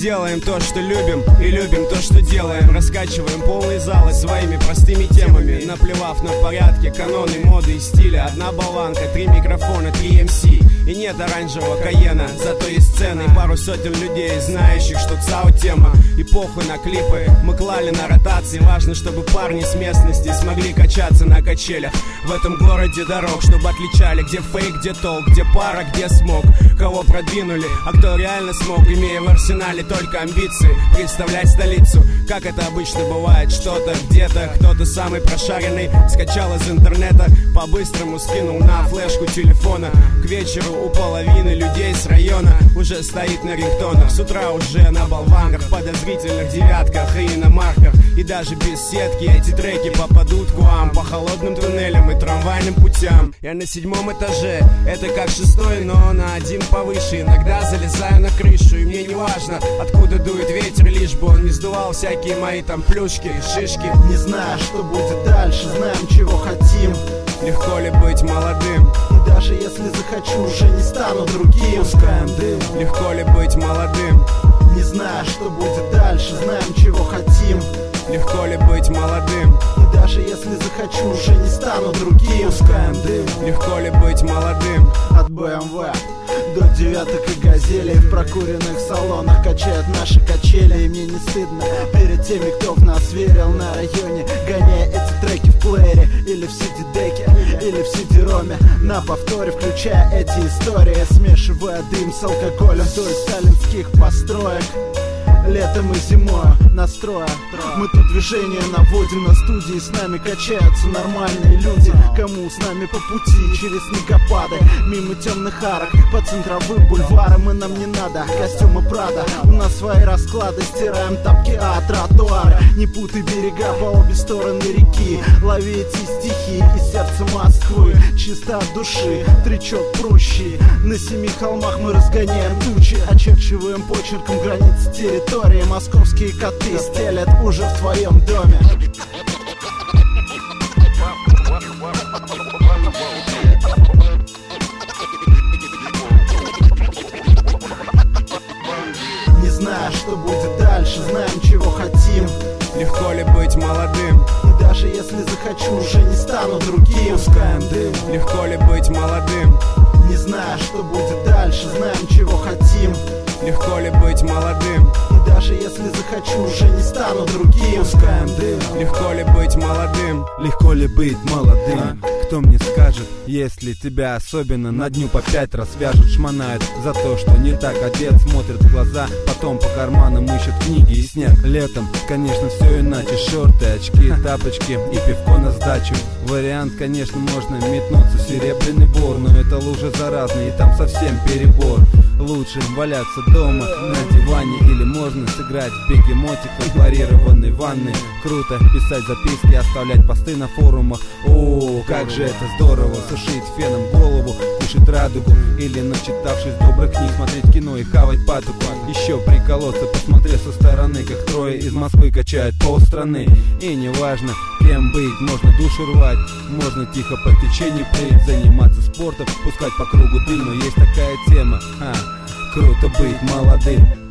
делаем то, что любим, и любим то, что делаем. Раскачиваем полные залы своими простыми темами, наплевав на порядки, каноны, моды и стиля. Одна болванка, 3 микрофона, 3 МС. И нет оранжевого Каена, зато есть сцены и пару сотен людей, знающих, что ЦАО тема. И похуй на клипы, мы клали на ротации. Важно, чтобы парни с местности смогли качаться на качелях в этом городе дорог, чтобы отличали, где фейк, где толк, где пара, где смог. Кого продвинули, а кто реально смог, имея в арсенале только амбиции представлять столицу. Как это обычно бывает, что-то где-то, кто-то самый прошаренный скачал из интернета, по-быстрому скинул на флешку телефона. К вечеру у половины людей с района уже стоит на рингтонах. С утра уже на болванках, подозрительных девятках и иномарках. И даже без сетки эти треки попадут к вам по холодным туннелям и трамвайным путям. Я на 7-м этаже, это как 6-й, но на 1 повыше. Иногда залезаю на крышу, и мне не важно, откуда дует ветер, лишь бы он не сдувал всякие мои там плюшки и шишки. Не знаю, что будет дальше, знаем, чего хотим. Легко ли быть молодым? И даже если захочу, уже не стану другим. Пускаем дым. Легко ли быть молодым? Не знаю, что будет дальше, знаем, чего хотим. Легко ли быть молодым? И даже если захочу, уже не стану другим. Пускаем дым. Легко ли быть молодым? От БМВ до девяток и газелей в прокуренных салонах качают наши качели. И мне не стыдно перед теми, кто в нас верил на районе, гоняя эти треки в плеере или в CD-деке, или в CD-роме, на повторе включая эти истории, смешивая дым с алкоголем вдоль сталинских построек. Летом и зимой настроя мы тут движение наводим на студии. С нами качаются нормальные люди, кому с нами по пути через снегопады, мимо темных арок, по центровым бульварам. И нам не надо костюмы Прада, у нас свои расклады, стираем тапки от тротуара. Не путай берега по обе стороны реки, лови эти стихи из сердца Москвы. Чисто от души, тречок прущий, на 7 холмах мы разгоняем тучи, очерчиваем почерком границы территории. Московские коты стелят уже в твоем доме. Не знаю, что будет дальше, знаем, чего хотим. Легко ли быть молодым? И даже если захочу, уже не стану другим. Пускаем дым. Легко ли быть молодым? Не знаю, что будет дальше, знаем, чего хотим. Легко ли быть молодым? И даже если захочу, уже не стану другим. Пускаем дым. Легко ли быть молодым? Легко ли быть молодым? Кто мне скажет, если тебя особенно на дню по 5 раз вяжут, шмонают за то, что не так одет, смотрят в глаза, потом по карманам ищут книги и снег. Летом, конечно, все иначе, шорты, очки, тапочки и пивко на сдачу. Вариант, конечно, можно метнуться в Серебряный Бор, но это лужа заразная и там совсем перебор. Лучше валяться дома на диване, или можно сыграть в бегемотик в хлорированной ванной. Круто писать записки, оставлять посты на форумах. О, как же это здорово, сушить феном голову, кушать радугу, или, начитавшись добрых книг, смотреть кино и хавать патоку. Еще приколоться, посмотреть со стороны, как трое из Москвы качают полстраны. И неважно, кем быть, можно душу рвать, можно тихо по течению плыть, заниматься спортом, пускать по кругу дым. Но есть такая тема, круто быть молодым.